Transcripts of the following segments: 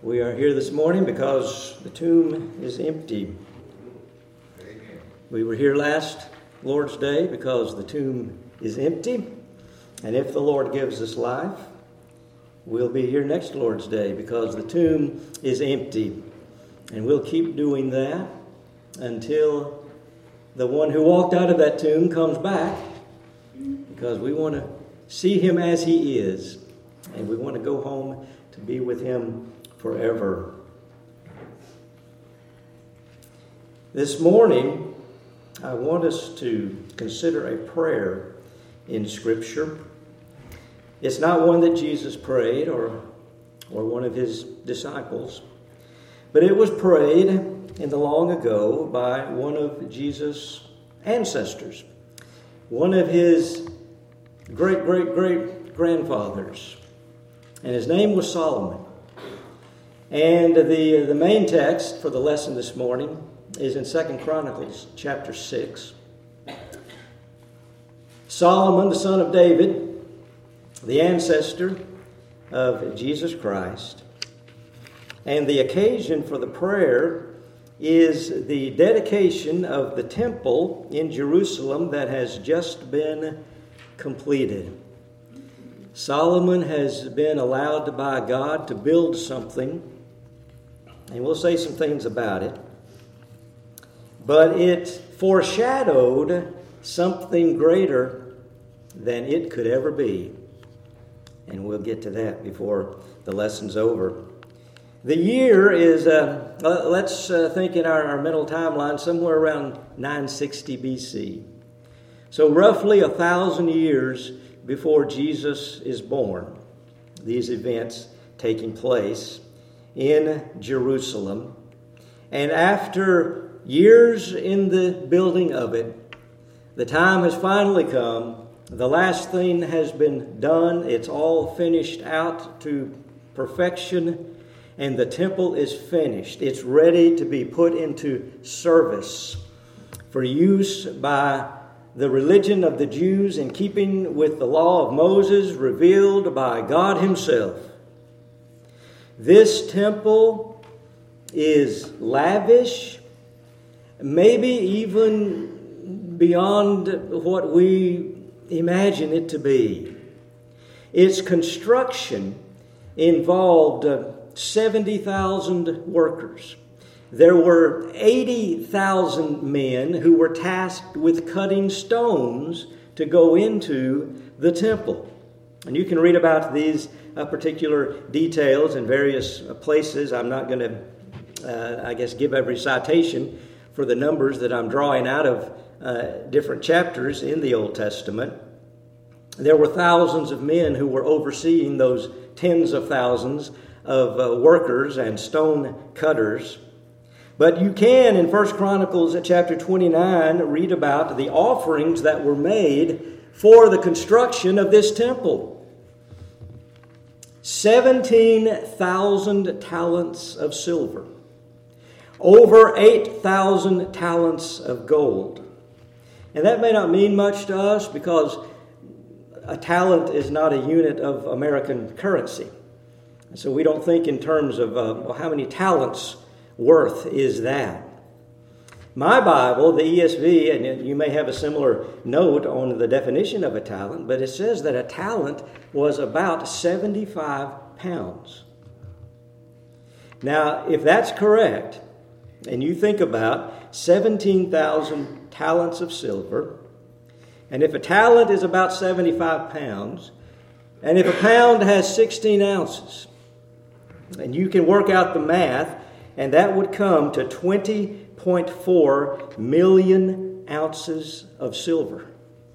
We are here this morning because the tomb is empty. We were here last Lord's Day because the tomb is empty. And if the Lord gives us life, we'll be here next Lord's Day because the tomb is empty. And we'll keep doing that until the one who walked out of that tomb comes back, because we want to see him as he is. And we want to go home to be with him forever. This morning, I want us to consider a prayer in Scripture. It's not one that Jesus prayed or one of his disciples, but it was prayed in the long ago by one of Jesus' ancestors, one of his great-great-great-grandfathers, and his name was Solomon. And the main text for the lesson this morning is in 2 Chronicles chapter 6. Solomon, the son of David, the ancestor of Jesus Christ. And the occasion for the prayer is the dedication of the temple in Jerusalem that has just been completed. Solomon has been allowed by God to build something, and we'll say some things about it. But it foreshadowed something greater than it could ever be. And we'll get to that before the lesson's over. The year is, let's think in our mental timeline, somewhere around 960 BC. So roughly 1,000 years before Jesus is born. These events taking place in Jerusalem. And after years in the building of it, the time has finally come. The last thing has been done. It's all finished out to perfection, and the temple is finished. It's ready to be put into service for use by the religion of the Jews in keeping with the law of Moses revealed by God himself. This temple is lavish, maybe even beyond what we imagine it to be. Its construction involved 70,000 workers. There were 80,000 men who were tasked with cutting stones to go into the temple. And you can read about these particular details in various places. I'm not going to, give every citation for the numbers that I'm drawing out of different chapters in the Old Testament. There were thousands of men who were overseeing those tens of thousands of workers and stone cutters. But you can, in 1 Chronicles chapter 29, read about the offerings that were made for the construction of this temple. 17,000 talents of silver. Over 8,000 talents of gold. And that may not mean much to us because a talent is not a unit of American currency. So we don't think in terms of how many talents worth is that. My Bible, the ESV, and you may have a similar note on the definition of a talent, but it says that a talent was about 75 pounds. Now, if that's correct, and you think about 17,000 talents of silver, and if a talent is about 75 pounds, and if a pound has 16 ounces, and you can work out the math, and that would come to 20.4 million ounces of silver.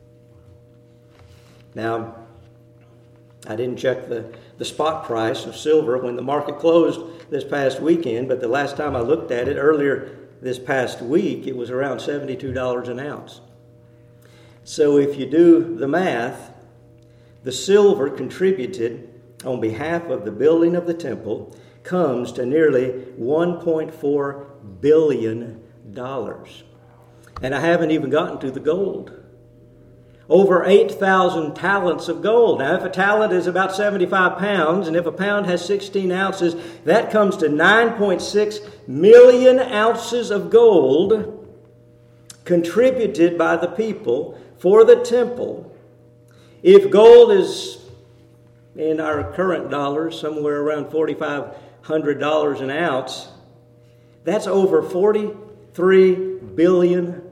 Now, I didn't check the spot price of silver when the market closed this past weekend, but the last time I looked at it earlier this past week, it was around $72 an ounce. So if you do the math, the silver contributed on behalf of the building of the temple comes to nearly $1.4 billion. And I haven't even gotten to the gold. over 8,000 talents of gold. Now, if a talent is about 75 pounds, and if a pound has 16 ounces, that comes to 9.6 million ounces of gold contributed by the people for the temple. If gold is, in our current dollars, somewhere around $4,500 an ounce, that's over $43 billion.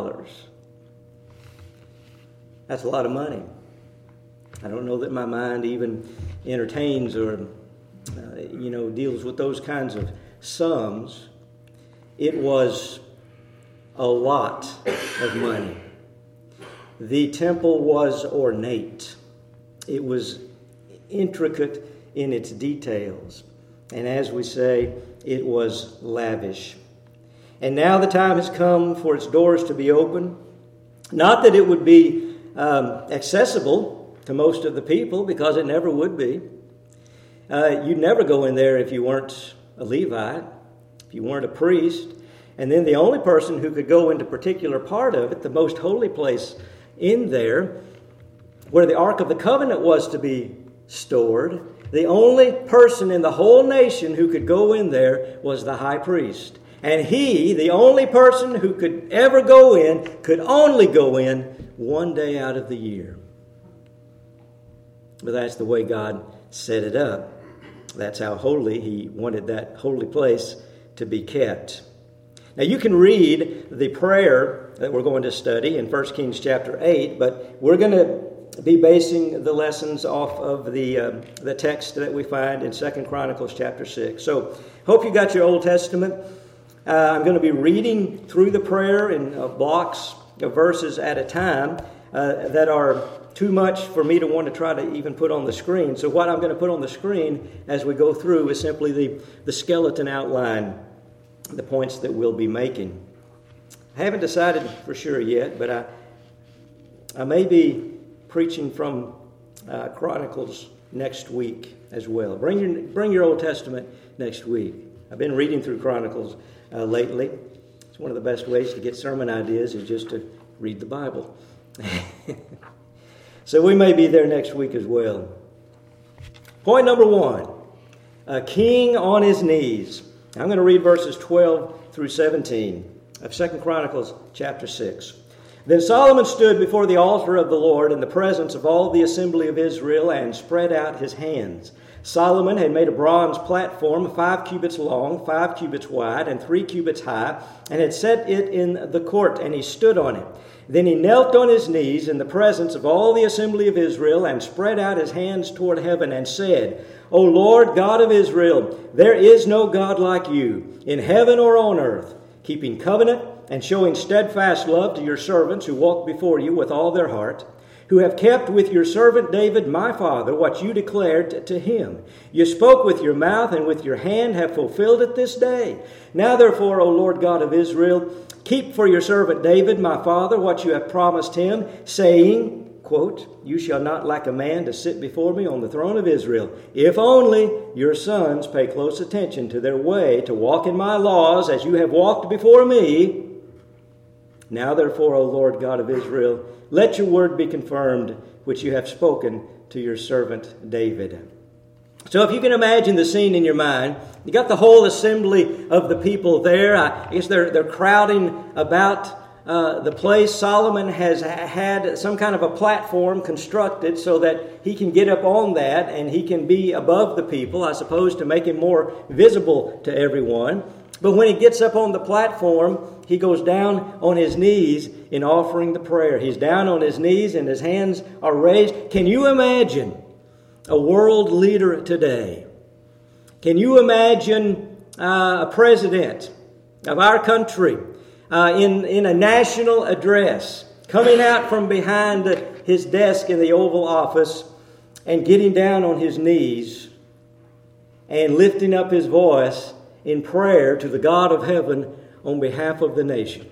That's a lot of money. I don't know that my mind even entertains or, deals with those kinds of sums. It was a lot of money. The temple was ornate. It was intricate in its details. And as we say, it was lavish. And now the time has come for its doors to be open. Not that it would be accessible to most of the people, because it never would be. You'd never go in there if you weren't a Levite, if you weren't a priest. And then the only person who could go into a particular part of it, the most holy place in there, where the Ark of the Covenant was to be stored, the only person in the whole nation who could go in there was the high priest. And he, the only person who could ever go in, could only go in one day out of the year. But that's the way God set it up. That's how holy He wanted that holy place to be kept. Now you can read the prayer that we're going to study in 1 Kings chapter 8, but we're going to be basing the lessons off of the text that we find in 2 Chronicles chapter 6. So hope you got your Old Testament. I'm going to be reading through the prayer in blocks of verses at a time that are too much for me to want to try to even put on the screen. So what I'm going to put on the screen as we go through is simply the skeleton outline, the points that we'll be making. I haven't decided for sure yet, but I may be preaching from Chronicles next week as well. Bring your Old Testament next week. I've been reading through Chronicles lately. It's one of the best ways to get sermon ideas is just to read the Bible. So we may be there next week as well. Point number 1, a king on his knees. I'm going to read verses 12 through 17 of 2 Chronicles chapter 6. Then Solomon stood before the altar of the Lord in the presence of all the assembly of Israel and spread out his hands. Solomon had made a bronze platform 5 cubits long, 5 cubits wide, and 3 cubits high, and had set it in the court, and he stood on it. Then he knelt on his knees in the presence of all the assembly of Israel and spread out his hands toward heaven and said, O Lord God of Israel, there is no God like you, in heaven or on earth, keeping covenant and showing steadfast love to your servants who walk before you with all their heart, who have kept with your servant David my father what you declared to him. You spoke with your mouth and with your hand have fulfilled it this day. Now therefore, O Lord God of Israel, keep for your servant David my father what you have promised him, saying, quote, you shall not lack a man to sit before me on the throne of Israel, if only your sons pay close attention to their way to walk in my laws as you have walked before me. Now therefore, O Lord God of Israel, let your word be confirmed, which you have spoken to your servant David. So if you can imagine the scene in your mind, you got the whole assembly of the people there. I guess they're crowding about the place. Solomon has had some kind of a platform constructed so that he can get up on that and he can be above the people, I suppose, to make him more visible to everyone. But when he gets up on the platform, he goes down on his knees in offering the prayer. He's down on his knees and his hands are raised. Can you imagine a world leader today? Can you imagine a president of our country in a national address coming out from behind his desk in the Oval Office and getting down on his knees and lifting up his voice in prayer to the God of heaven on behalf of the nation?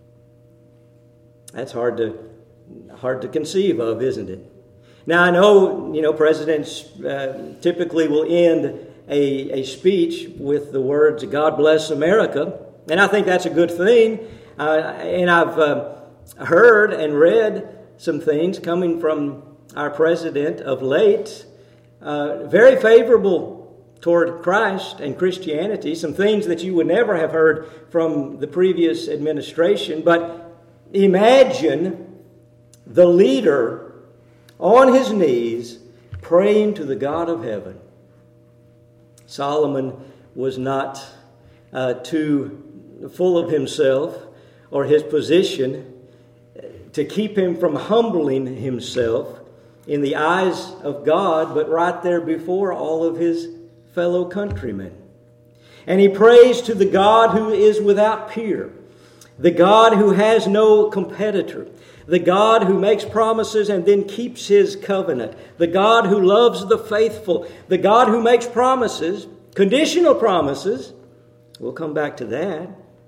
That's hard to conceive of, isn't it? Now I know, presidents typically will end a speech with the words, God bless America, and I think that's a good thing. And I've heard and read some things coming from our president of late, very favorable toward Christ and Christianity, some things that you would never have heard from the previous administration. But imagine the leader on his knees praying to the God of heaven. Solomon was not too full of himself or his position to keep him from humbling himself in the eyes of God, but right there before all of his fellow countrymen. And he prays to the God who is without peer, the God who has no competitor, the God who makes promises and then keeps His covenant, the God who loves the faithful, the God who makes promises, conditional promises. We'll come back to that.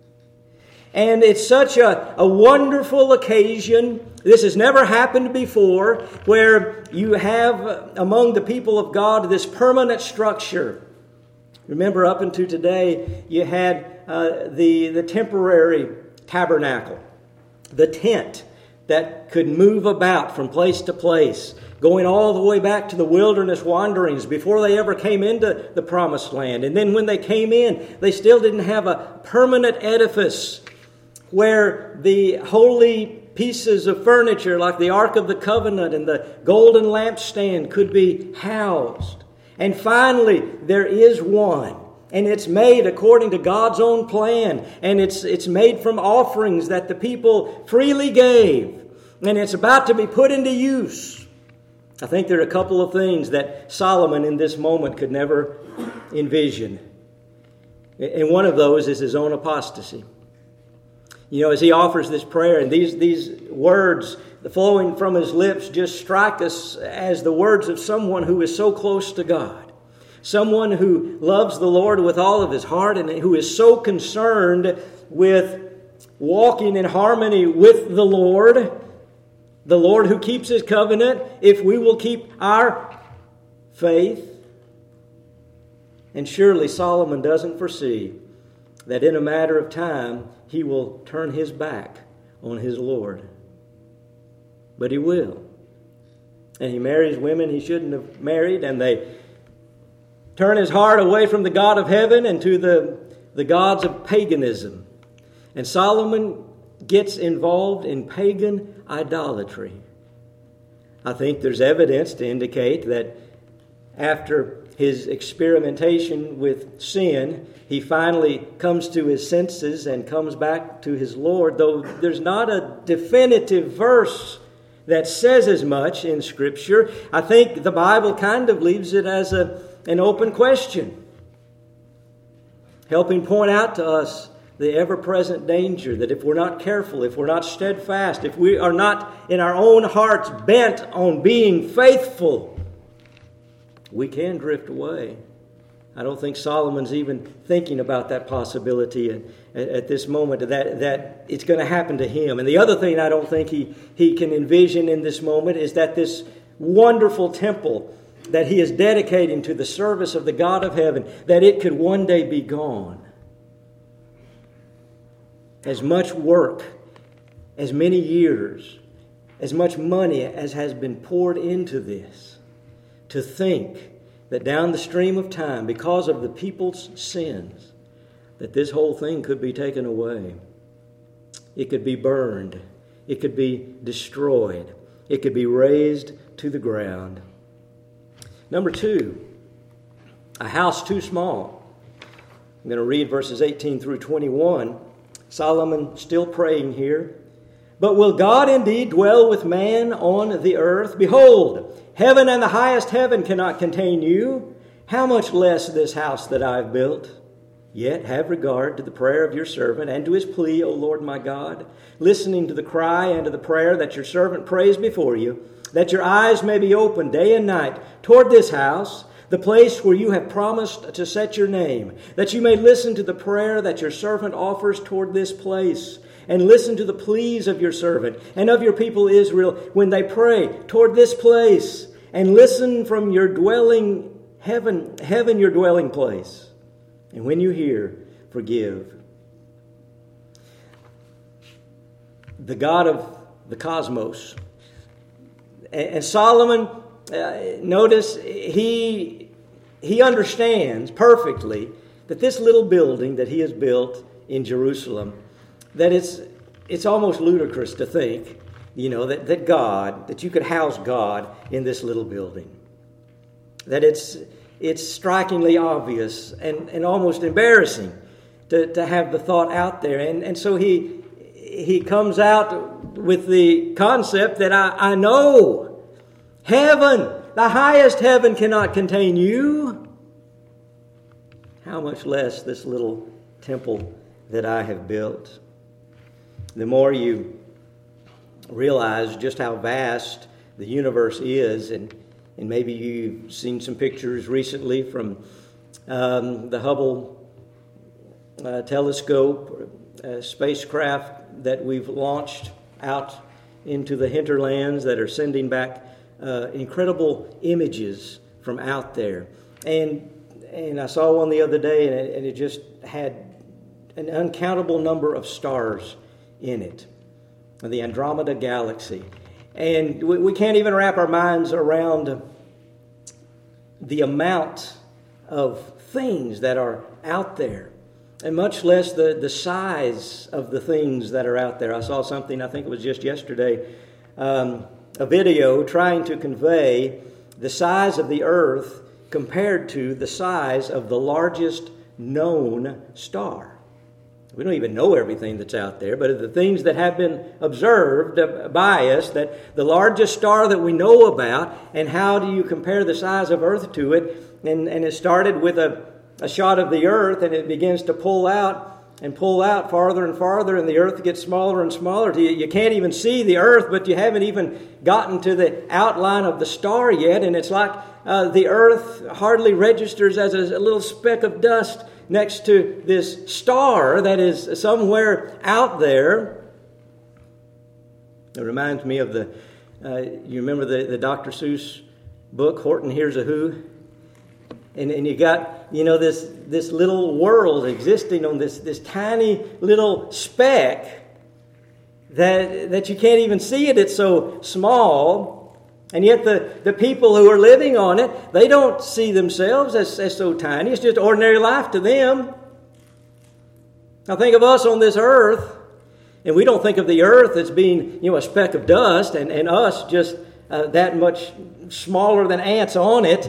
And it's such a wonderful occasion. This has never happened before, where you have among the people of God this permanent structure. Remember, up until today, you had the temporary tabernacle, the tent that could move about from place to place, going all the way back to the wilderness wanderings before they ever came into the promised land. And then when they came in, they still didn't have a permanent edifice where the holy pieces of furniture like the Ark of the Covenant and the golden lampstand could be housed. And finally, there is one. And it's made according to God's own plan. And it's made from offerings that the people freely gave. And it's about to be put into use. I think there are a couple of things that Solomon in this moment could never envision. And one of those is his own apostasy. You know, as he offers this prayer, and these words flowing from his lips just strike us as the words of someone who is so close to God. Someone who loves the Lord with all of his heart and who is so concerned with walking in harmony with the Lord who keeps His covenant, if we will keep our faith. And surely Solomon doesn't foresee that in a matter of time he will turn his back on his Lord. But he will. And he marries women he shouldn't have married, and they turn his heart away from the God of heaven and to the gods of paganism. And Solomon gets involved in pagan idolatry. I think there's evidence to indicate that after his experimentation with sin, he finally comes to his senses and comes back to his Lord, though there's not a definitive verse that says as much in Scripture. I think the Bible kind of leaves it as an open question, helping point out to us the ever-present danger that if we're not careful, if we're not steadfast, if we are not in our own hearts bent on being faithful, we can drift away. I don't think Solomon's even thinking about that possibility at this moment, that it's going to happen to him. And the other thing I don't think he can envision in this moment is that this wonderful temple that he is dedicating to the service of the God of heaven, that it could one day be gone. As much work, as many years, as much money as has been poured into this, to think that down the stream of time, because of the people's sins, that this whole thing could be taken away. It could be burned. It could be destroyed. It could be razed to the ground. Number 2, a house too small. I'm going to read verses 18 through 21. Solomon still praying here. But will God indeed dwell with man on the earth? Behold, heaven and the highest heaven cannot contain you. How much less this house that I have built? Yet have regard to the prayer of your servant and to his plea, O Lord my God, listening to the cry and to the prayer that your servant prays before you, that your eyes may be open day and night toward this house, the place where you have promised to set your name, that you may listen to the prayer that your servant offers toward this place, and listen to the pleas of your servant and of your people Israel when they pray toward this place, and listen from your dwelling heaven your dwelling place. And when you hear, forgive. The God of the cosmos, And Solomon, notice, he understands perfectly that this little building that he has built in Jerusalem, that it's almost ludicrous to think, that you could house God in this little building. That it's strikingly obvious and almost embarrassing to have the thought out there. And so he comes out with the concept that I know heaven, the highest heaven, cannot contain you. How much less this little temple that I have built. The more you realize just how vast the universe is, and maybe you've seen some pictures recently from the Hubble telescope, spacecraft that we've launched out into the hinterlands that are sending back incredible images from out there. And I saw one the other day, and it just had an uncountable number of stars in it. The Andromeda Galaxy. And we can't even wrap our minds around the amount of things that are out there, and much less the size of the things that are out there. I saw something, I think it was just yesterday, a video trying to convey the size of the Earth compared to the size of the largest known star. We don't even know everything that's out there, but the things that have been observed by us, that the largest star that we know about, and how do you compare the size of Earth to it? And it started with a shot of the Earth, and it begins to pull out farther and farther, and the Earth gets smaller and smaller. You can't even see the Earth, but you haven't even gotten to the outline of the star yet, and it's like the Earth hardly registers as a little speck of dust next to this star that is somewhere out there. It reminds me of you remember the Dr. Seuss book, Horton Hears a Who? And you got, this little world existing on this tiny little speck that you can't even see it. It's so small. And yet the people who are living on it, they don't see themselves as so tiny. It's just ordinary life to them. Now think of us on this earth, and we don't think of the earth as being, a speck of dust, and us just that much smaller than ants on it.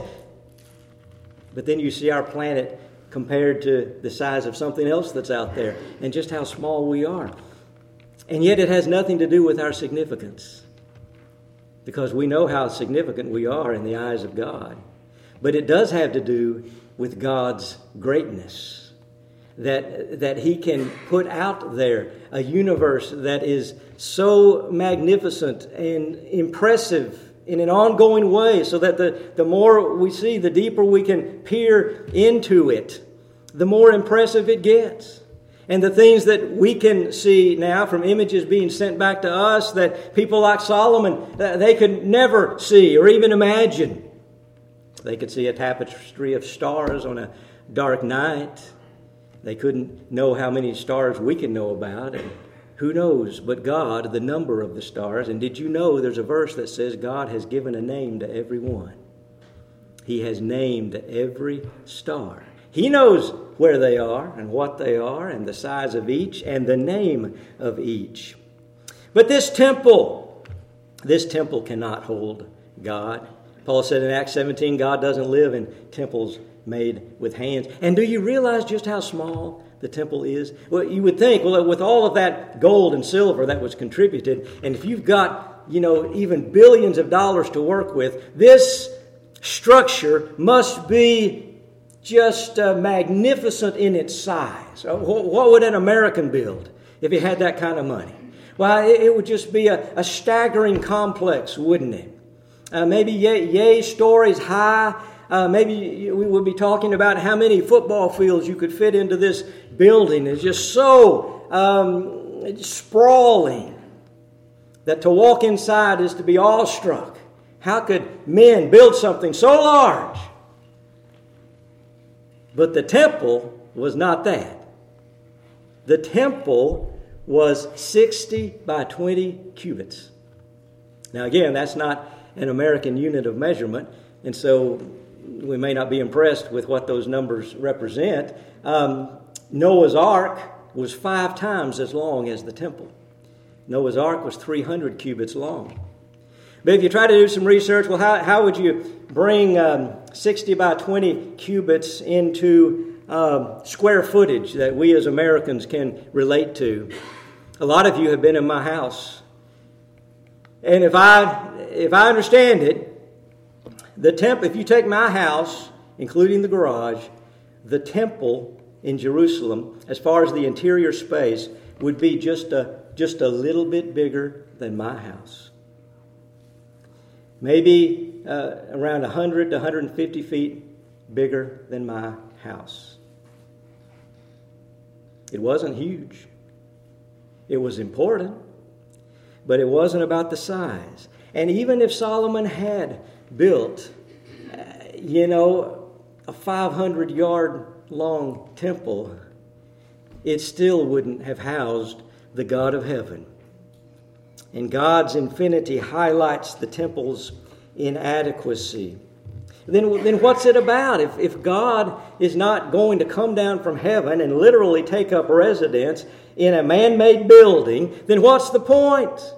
But then you see our planet compared to the size of something else that's out there, and just how small we are. And yet it has nothing to do with our significance, because we know how significant we are in the eyes of God. But it does have to do with God's greatness, that He can put out there a universe that is so magnificent and impressive in an ongoing way, so that the more we see, the deeper we can peer into it, the more impressive it gets. And the things that we can see now from images being sent back to us that people like Solomon, they could never see or even imagine. They could see a tapestry of stars on a dark night. They couldn't know how many stars we can know about. And who knows but God, the number of the stars. And did you know there's a verse that says God has given a name to every one? He has named every star. He knows where they are and what they are and the size of each and the name of each. But this temple cannot hold God. Paul said in Acts 17, God doesn't live in temples made with hands. And do you realize just how small the temple is? Well, you would think, with all of that gold and silver that was contributed, and if you've got, even billions of dollars to work with, this structure must be just magnificent in its size. What would an American build if he had that kind of money? Well, it would just be a staggering complex, wouldn't it? Maybe yay stories high. Maybe we would be talking about how many football fields you could fit into this building. It's just so sprawling that to walk inside is to be awestruck. How could men build something so large? But the temple was not that. The temple was 60 by 20 cubits. Now again, that's not an American unit of measurement, and so we may not be impressed with what those numbers represent. Noah's Ark was 5 times as long as the temple. Noah's Ark was 300 cubits long. But if you try to do some research, well, how would you bring 60 by 20 cubits into square footage that we as Americans can relate to? A lot of you have been in my house. And if I understand it, the temple, if you take my house, including the garage, the temple in Jerusalem, as far as the interior space, would be just a little bit bigger than my house. Maybe around 100 to 150 feet bigger than my house. It wasn't huge. It was important, but it wasn't about the size. And even if Solomon had built, a 500-yard long temple, it still wouldn't have housed the God of heaven. And God's infinity highlights the temple's inadequacy. Then what's it about? If God is not going to come down from heaven and literally take up residence in a man-made building, then what's the point?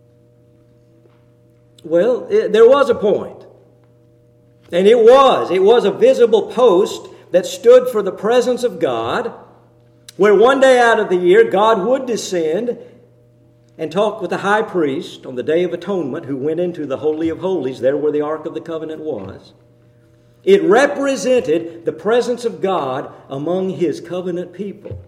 Well, there was a point. And it was a visible post that stood for the presence of God, where one day out of the year God would descend and talk with the high priest on the Day of Atonement, who went into the Holy of Holies, there where the Ark of the Covenant was. It represented the presence of God among His covenant people.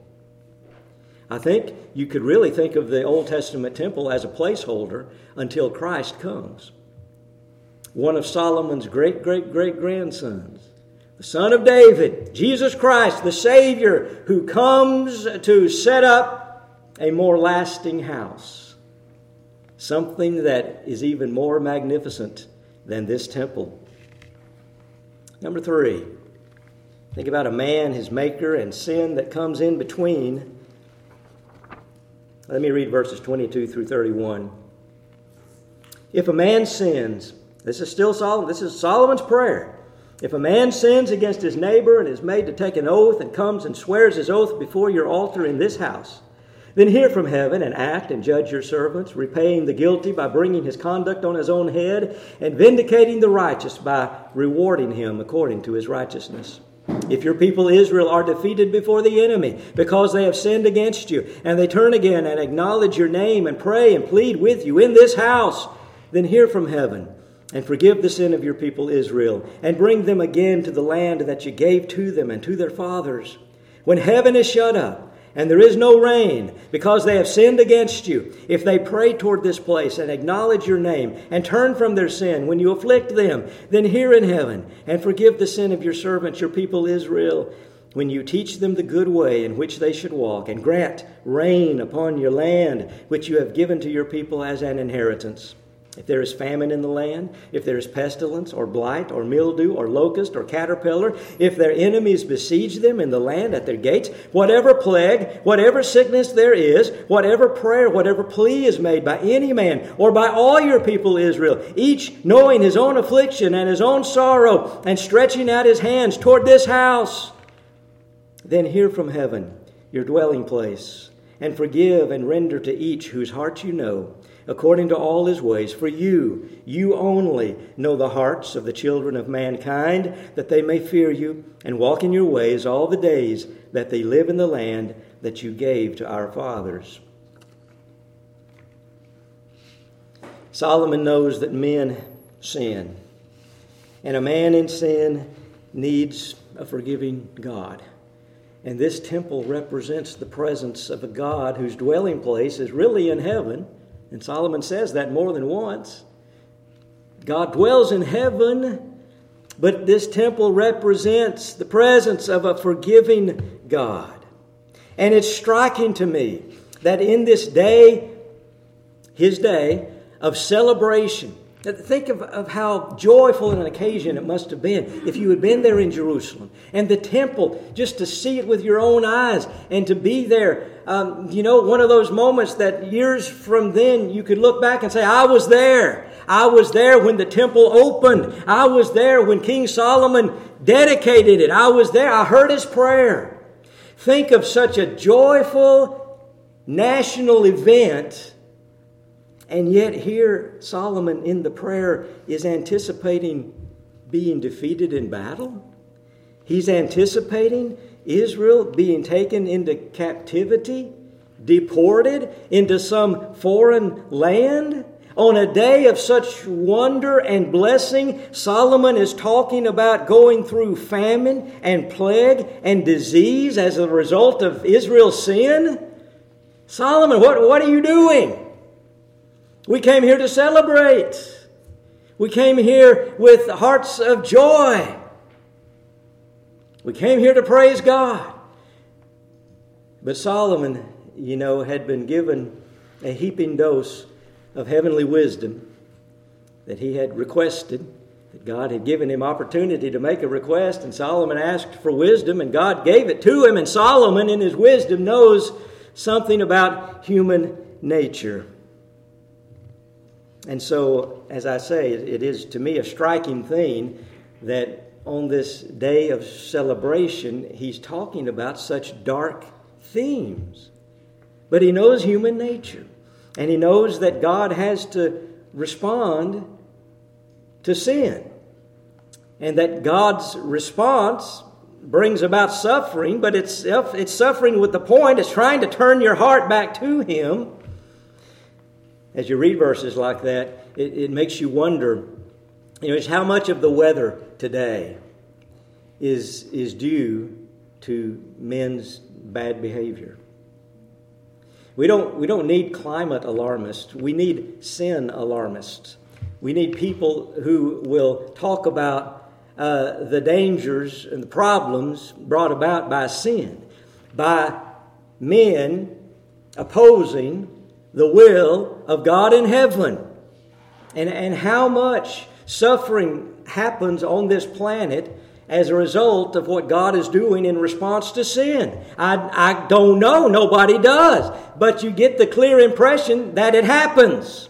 I think you could really think of the Old Testament temple as a placeholder until Christ comes. One of Solomon's great-great-great-grandsons, the son of David, Jesus Christ, the Savior, who comes to set up a more lasting house. Something that is even more magnificent than this temple. Number 3, think about a man, his maker, and sin that comes in between. Let me read verses 22 through 31. If a man sins, this is Solomon's prayer. If a man sins against his neighbor and is made to take an oath and comes and swears his oath before your altar in this house, then hear from heaven and act and judge your servants, repaying the guilty by bringing his conduct on his own head and vindicating the righteous by rewarding him according to his righteousness. If your people Israel are defeated before the enemy because they have sinned against you, and they turn again and acknowledge your name and pray and plead with you in this house, then hear from heaven and forgive the sin of your people Israel, and bring them again to the land that you gave to them and to their fathers. When heaven is shut up, and there is no rain, because they have sinned against you, if they pray toward this place and acknowledge your name and turn from their sin when you afflict them, then hear in heaven and forgive the sin of your servants, your people Israel, when you teach them the good way in which they should walk, and grant rain upon your land, which you have given to your people as an inheritance. If there is famine in the land, if there is pestilence or blight or mildew or locust or caterpillar, if their enemies besiege them in the land at their gates, whatever plague, whatever sickness there is, whatever prayer, whatever plea is made by any man or by all your people Israel, each knowing his own affliction and his own sorrow and stretching out his hands toward this house, then hear from heaven, your dwelling place, and forgive and render to each whose heart you know, according to all his ways. For you only know the hearts of the children of mankind, that they may fear you and walk in your ways all the days that they live in the land that you gave to our fathers. Solomon knows that men sin, and a man in sin needs a forgiving God. And this temple represents the presence of a God whose dwelling place is really in heaven. And Solomon says that more than once. God dwells in heaven, but this temple represents the presence of a forgiving God. And it's striking to me that in this day, his day of celebration, think of how joyful an occasion it must have been if you had been there in Jerusalem. And the temple, just to see it with your own eyes and to be there. One of those moments that years from then you could look back and say, I was there. I was there when the temple opened. I was there when King Solomon dedicated it. I was there. I heard his prayer. Think of such a joyful national event, and yet here Solomon in the prayer is anticipating being defeated in battle. He's anticipating Israel being taken into captivity, deported into some foreign land. On a day of such wonder and blessing, Solomon is talking about going through famine and plague and disease as a result of Israel's sin. Solomon, what are you doing? We came here to celebrate. We came here with hearts of joy. We came here to praise God. But Solomon, had been given a heaping dose of heavenly wisdom that he had requested. That God had given him opportunity to make a request, and Solomon asked for wisdom, and God gave it to him. And Solomon, in his wisdom, knows something about human nature. And so, as I say, it is to me a striking thing that on this day of celebration, he's talking about such dark themes. But he knows human nature. And he knows that God has to respond to sin. And that God's response brings about suffering, but it's suffering with the point. It's trying to turn your heart back to Him. As you read verses like that, it makes you wonder, it's how much of the weather today is due to men's bad behavior. We don't need climate alarmists. We need sin alarmists. We need people who will talk about the dangers and the problems brought about by sin, by men opposing the will of God in heaven, and how much suffering happens on this planet as a result of what God is doing in response to sin. I don't know. Nobody does. But you get the clear impression that it happens.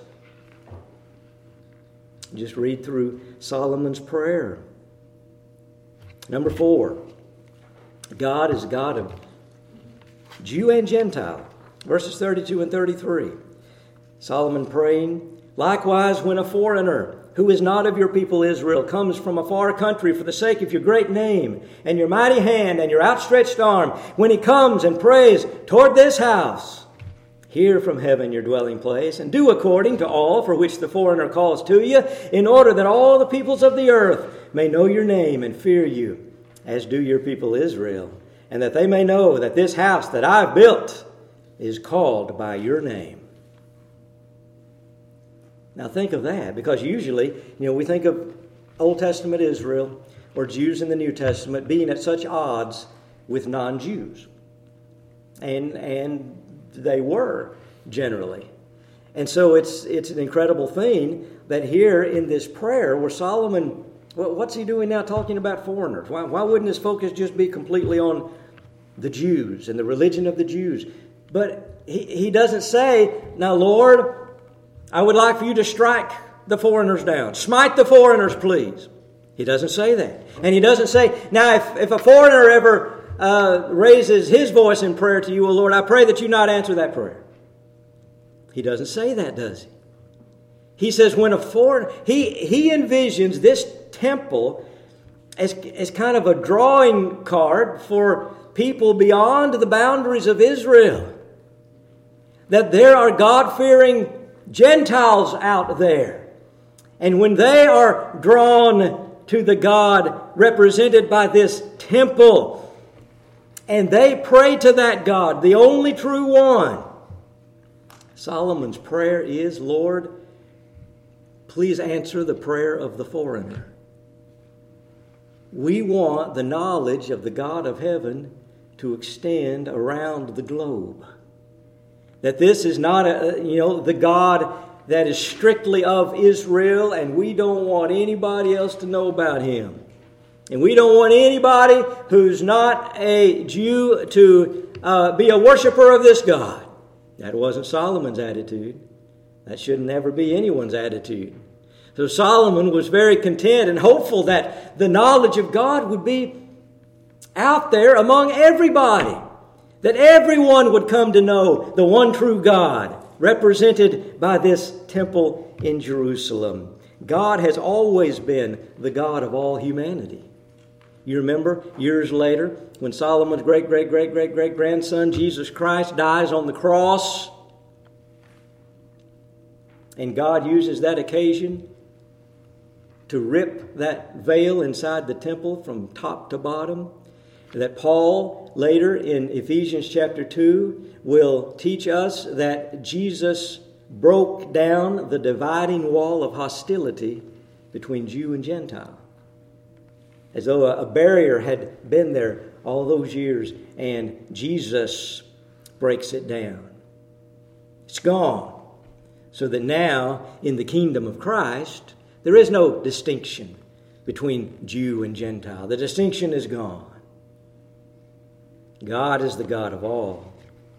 Just read through Solomon's prayer. Number 4. God is a God of Jew and Gentile. Verses 32 and 33. Solomon praying, "Likewise, when a foreigner who is not of your people Israel comes from a far country for the sake of your great name and your mighty hand and your outstretched arm, when he comes and prays toward this house, hear from heaven your dwelling place, and do according to all for which the foreigner calls to you, in order that all the peoples of the earth may know your name and fear you, as do your people Israel, and that they may know that this house that I've built is called by your name." Now think of that, because usually, we think of Old Testament Israel or Jews in the New Testament being at such odds with non-Jews. And they were, generally. And so it's an incredible thing that here in this prayer where Solomon, what's he doing now talking about foreigners? Why wouldn't his focus just be completely on the Jews and the religion of the Jews? But he doesn't say, "Now, Lord, I would like for you to strike the foreigners down. Smite the foreigners, please." He doesn't say that. And he doesn't say, "Now, if a foreigner ever raises his voice in prayer to you, O Lord, I pray that you not answer that prayer." He doesn't say that, does he? He says when a foreigner, he envisions this temple as kind of a drawing card for people beyond the boundaries of Israel. That there are God-fearing Gentiles out there. And when they are drawn to the God represented by this temple, and they pray to that God, the only true one, Solomon's prayer is, "Lord, please answer the prayer of the foreigner." We want the knowledge of the God of heaven to extend around the globe. That this is not the God that is strictly of Israel, and we don't want anybody else to know about Him. And we don't want anybody who's not a Jew to be a worshiper of this God. That wasn't Solomon's attitude. That should never be anyone's attitude. So Solomon was very content and hopeful that the knowledge of God would be out there among everybody, that everyone would come to know the one true God, represented by this temple in Jerusalem. God has always been the God of all humanity. You remember years later when Solomon's great-great-great-great-great-grandson, Jesus Christ, dies on the cross, and God uses that occasion to rip that veil inside the temple from top to bottom. That Paul, later in Ephesians chapter 2, will teach us that Jesus broke down the dividing wall of hostility between Jew and Gentile. As though a barrier had been there all those years, and Jesus breaks it down. It's gone. So that now, in the kingdom of Christ, there is no distinction between Jew and Gentile. The distinction is gone. God is the God of all.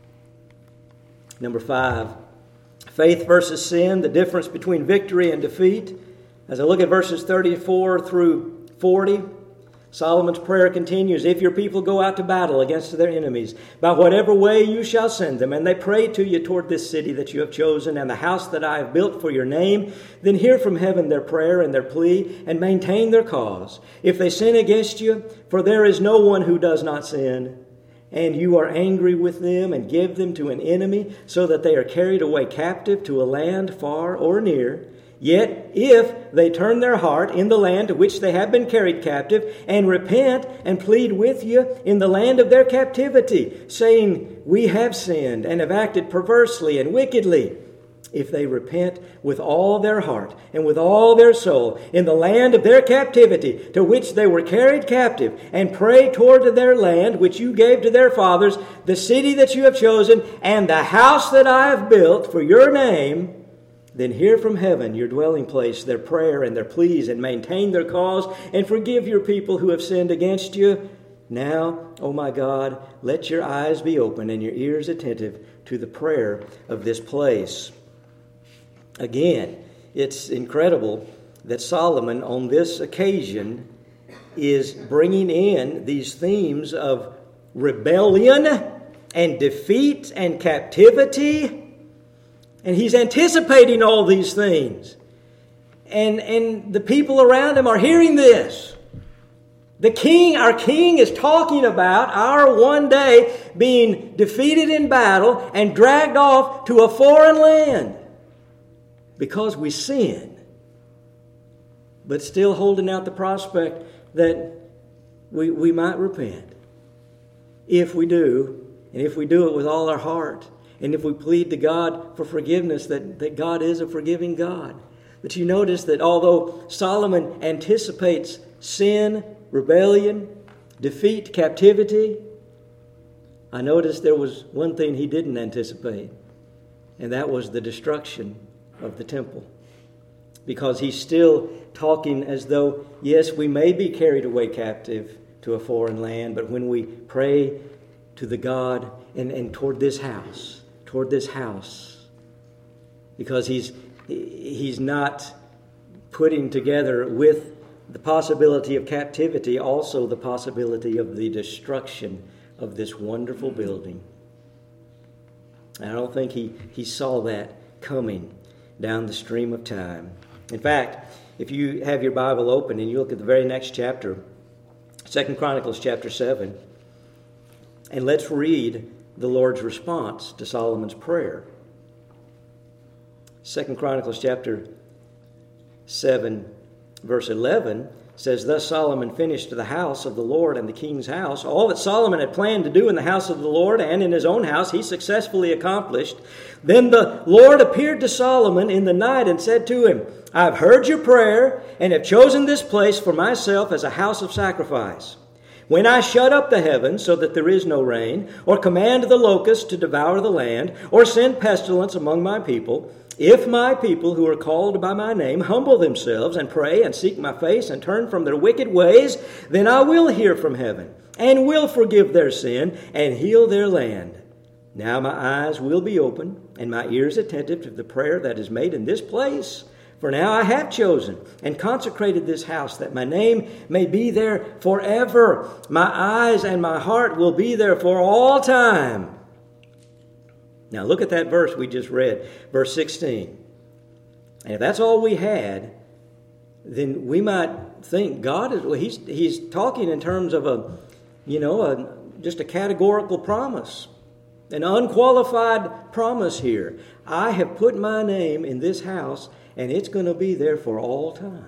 Number 5, faith versus sin, the difference between victory and defeat. As I look at verses 34 through 40, Solomon's prayer continues, if your people go out to battle against their enemies, by whatever way you shall send them, and they pray to you toward this city that you have chosen, and the house that I have built for your name, then hear from heaven their prayer and their plea, and maintain their cause. If they sin against you, for there is no one who does not sin, and you are angry with them, and give them to an enemy, so that they are carried away captive to a land far or near, yet if they turn their heart in the land to which they have been carried captive, and repent and plead with you in the land of their captivity, saying, we have sinned and have acted perversely and wickedly, if they repent with all their heart and with all their soul in the land of their captivity to which they were carried captive, and pray toward their land which you gave to their fathers, the city that you have chosen, and the house that I have built for your name, then hear from heaven, your dwelling place, their prayer and their pleas, and maintain their cause, and forgive your people who have sinned against you. Now, O my God, let your eyes be open and your ears attentive to the prayer of this place. Again, it's incredible that Solomon on this occasion is bringing in these themes of rebellion and defeat and captivity. And he's anticipating all these things. And the people around him are hearing this. Our king is talking about our one day being defeated in battle and dragged off to a foreign land because we sin. But still holding out the prospect that we might repent. If we do, and if we do it with all our heart, and if we plead to God for forgiveness, that God is a forgiving God. But you notice that although Solomon anticipates sin, rebellion, defeat, captivity, I noticed there was one thing he didn't anticipate, and that was the destruction of the temple. Because he's still talking as though, yes, we may be carried away captive to a foreign land, but when we pray to the God and toward this house, because he's not putting together with the possibility of captivity also the possibility of the destruction of this wonderful building. And I don't think he saw that coming down the stream of time. In fact, if you have your Bible open and you look at the very next chapter, 2 Chronicles chapter 7, and let's read the Lord's response to Solomon's prayer. 2 Chronicles chapter 7, verse 11 says, thus Solomon finished the house of the Lord and the king's house. All that Solomon had planned to do in the house of the Lord and in his own house, he successfully accomplished. Then the Lord appeared to Solomon in the night and said to him, I have heard your prayer and have chosen this place for myself as a house of sacrifice. When I shut up the heavens so that there is no rain, or command the locusts to devour the land, or send pestilence among my people, if my people who are called by my name humble themselves and pray and seek my face and turn from their wicked ways, then I will hear from heaven and will forgive their sin and heal their land. Now my eyes will be open and my ears attentive to the prayer that is made in this place, For now I have chosen and consecrated this house, that my name may be there forever. My eyes and my heart will be there for all time. Now look at that verse we just read, verse 16. And if that's all we had, then we might think God is, he's talking in terms of just a categorical promise, an unqualified promise here. I have put my name in this house, and it's going to be there for all time.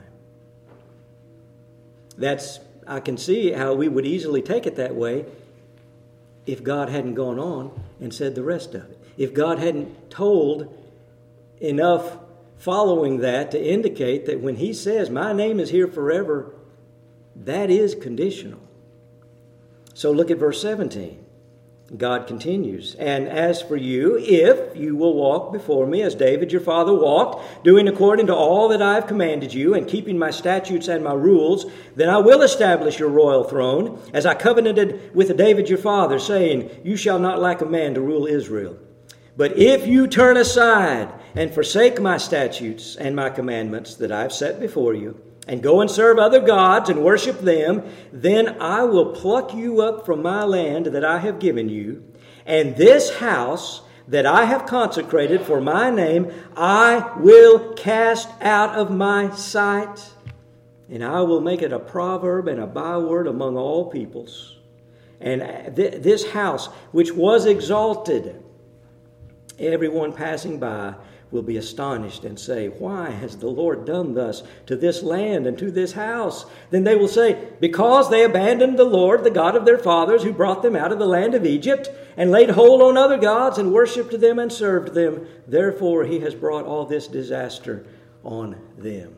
I can see how we would easily take it that way if God hadn't gone on and said the rest of it. If God hadn't told enough following that to indicate that when he says, my name is here forever, that is conditional. So look at verse 17. God continues, and as for you, if you will walk before me as David your father walked, doing according to all that I have commanded you, and keeping my statutes and my rules, then I will establish your royal throne, as I covenanted with David your father, saying, you shall not lack a man to rule Israel. But if you turn aside and forsake my statutes and my commandments that I have set before you, and go and serve other gods and worship them, then I will pluck you up from my land that I have given you, and this house that I have consecrated for my name I will cast out of my sight, and I will make it a proverb and a byword among all peoples. And this house which was exalted, everyone passing by will be astonished and say, why has the Lord done thus to this land and to this house? Then they will say, because they abandoned the Lord, the God of their fathers, who brought them out of the land of Egypt, and laid hold on other gods and worshipped them and served them. Therefore he has brought all this disaster on them.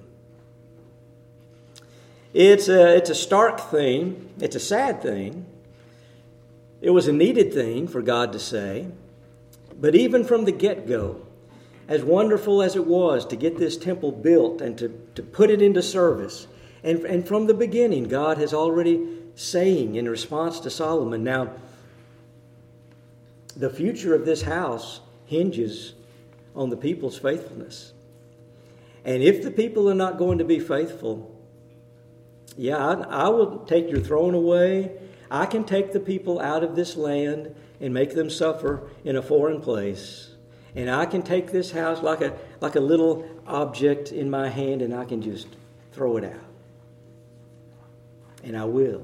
It's a stark thing. It's a sad thing. It was a needed thing for God to say. But even from the get-go, as wonderful as it was to get this temple built and to put it into service, and from the beginning, God has already saying in response to Solomon, now, the future of this house hinges on the people's faithfulness. And if the people are not going to be faithful, I will take your throne away. I can take the people out of this land and make them suffer in a foreign place. And I can take this house like a little object in my hand, and I can just throw it out. And I will.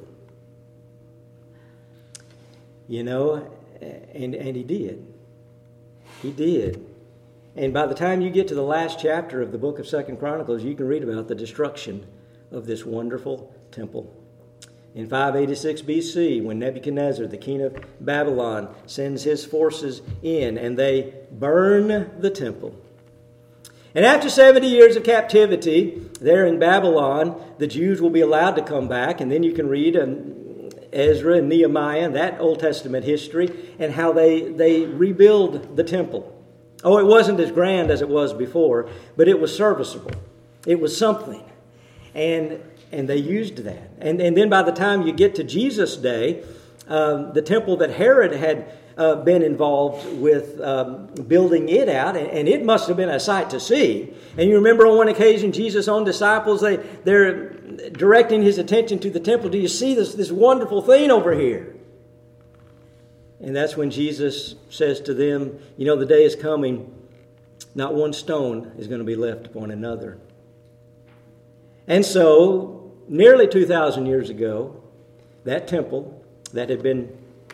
And he did. He did. And by the time you get to the last chapter of the book of 2 Chronicles, you can read about the destruction of this wonderful temple. In 586 BC, when Nebuchadnezzar, the king of Babylon, sends his forces in, and they burn the temple. And after 70 years of captivity there in Babylon, the Jews will be allowed to come back, and then you can read Ezra and Nehemiah and that Old Testament history and how they rebuild the temple. Oh, it wasn't as grand as it was before, but it was serviceable. It was something. And they used that. And then by the time you get to Jesus' day, the temple that Herod had been involved with building it out, and it must have been a sight to see. And you remember on one occasion, Jesus' own disciples, they're directing his attention to the temple. Do you see this wonderful thing over here? And that's when Jesus says to them, the day is coming, not one stone is going to be left upon another. And so, nearly 2,000 years ago, that temple that had been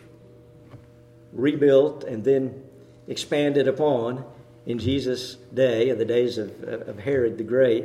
rebuilt and then expanded upon in Jesus' day, in the days of Herod the Great,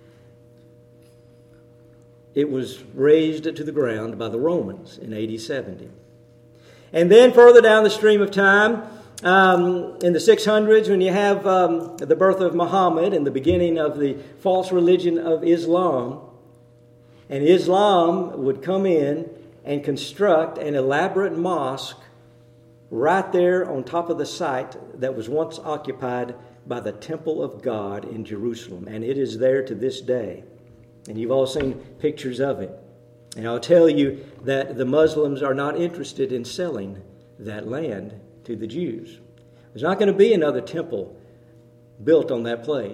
it was razed to the ground by the Romans in AD 70. And then further down the stream of time, in the 600s, when you have the birth of Muhammad and the beginning of the false religion of Islam, and Islam would come in and construct an elaborate mosque right there on top of the site that was once occupied by the Temple of God in Jerusalem. And it is there to this day. And you've all seen pictures of it. And I'll tell you that the Muslims are not interested in selling that land to the Jews. There's not going to be another temple built on that place.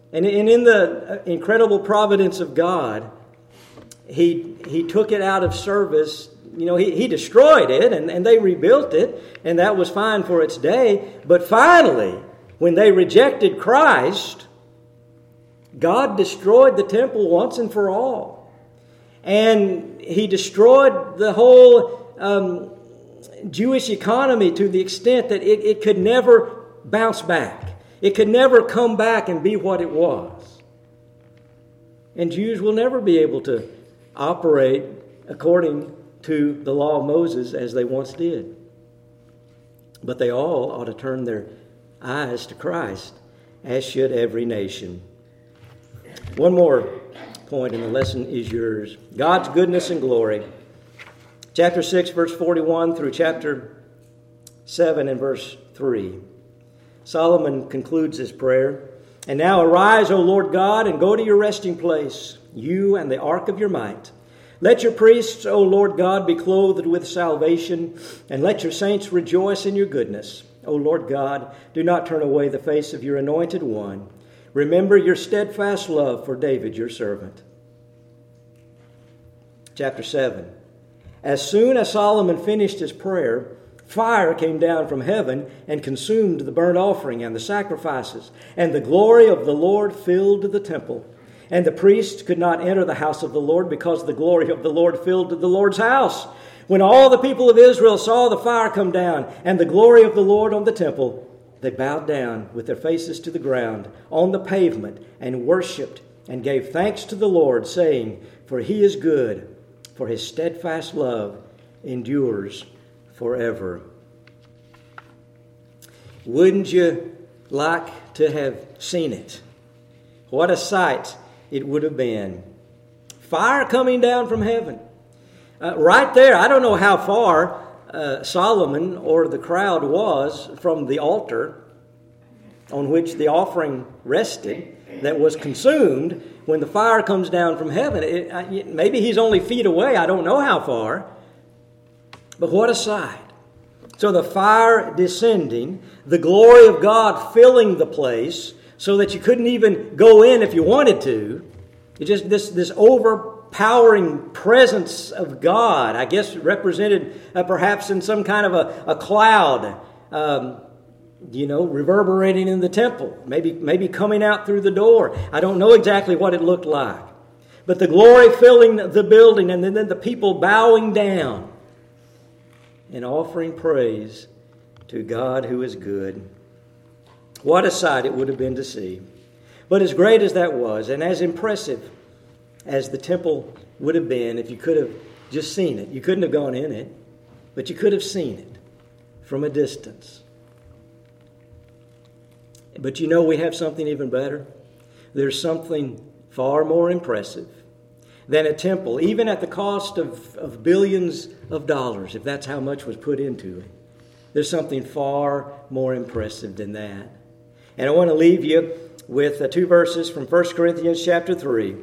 And in the incredible providence of God, He took it out of service. He destroyed it, and they rebuilt it, and that was fine for its day. But finally, when they rejected Christ, God destroyed the temple once and for all. And He destroyed the whole Jewish economy to the extent that it could never bounce back. It could never come back and be what it was. And Jews will never be able to operate according to the law of Moses as they once did. But they all ought to turn their eyes to Christ, as should every nation. One more point, and the lesson is yours. God's goodness and glory. Chapter 6, verse 41 through chapter 7 and verse 3. Solomon concludes his prayer. And now arise, O Lord God, and go to your resting place, you and the ark of your might. Let your priests, O Lord God, be clothed with salvation, and let your saints rejoice in your goodness. O Lord God, do not turn away the face of your anointed one. Remember your steadfast love for David, your servant. Chapter 7. As soon as Solomon finished his prayer, fire came down from heaven and consumed the burnt offering and the sacrifices, and the glory of the Lord filled the temple. And the priests could not enter the house of the Lord because the glory of the Lord filled the Lord's house. When all the people of Israel saw the fire come down and the glory of the Lord on the temple, they bowed down with their faces to the ground on the pavement and worshipped and gave thanks to the Lord, saying, For He is good, for His steadfast love endures forever. Wouldn't you like to have seen it? What a sight it would have been. Fire coming down from heaven. Right there, I don't know how far Solomon or the crowd was from the altar on which the offering rested that was consumed. When the fire comes down from heaven, maybe he's only feet away. I don't know how far. But what a sight. So the fire descending, the glory of God filling the place so that you couldn't even go in if you wanted to. It's just this overpowering presence of God, I guess represented perhaps in some kind of a cloud, reverberating in the temple, maybe coming out through the door. I don't know exactly what it looked like. But the glory filling the building, and then the people bowing down and offering praise to God who is good. What a sight it would have been to see. But as great as that was, and as impressive as the temple would have been if you could have just seen it. You couldn't have gone in it, but you could have seen it from a distance. But we have something even better. There's something far more impressive than a temple, even at the cost of billions of dollars, if that's how much was put into it. There's something far more impressive than that. And I want to leave you with two verses from 1 Corinthians chapter 3.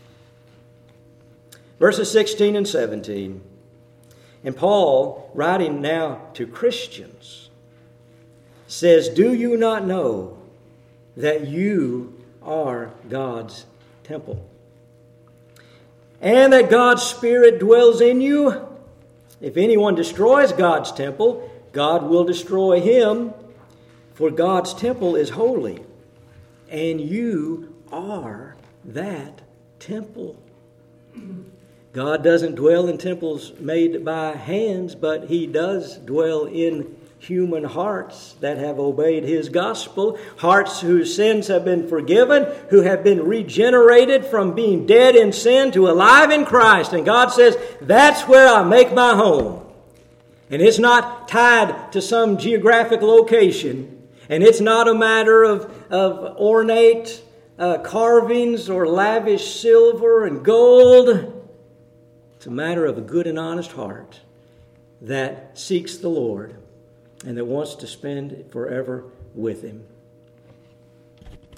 Verses 16 and 17. And Paul, writing now to Christians, says, Do you not know that you are God's temple, and that God's Spirit dwells in you? If anyone destroys God's temple, God will destroy him, for God's temple is holy, and you are that temple. God doesn't dwell in temples made by hands, but He does dwell in human hearts that have obeyed His gospel, hearts whose sins have been forgiven, who have been regenerated from being dead in sin to alive in Christ. And God says, that's where I make my home. And it's not tied to some geographic location, and it's not a matter of ornate carvings or lavish silver and gold. It's a matter of a good and honest heart that seeks the Lord and that wants to spend forever with Him.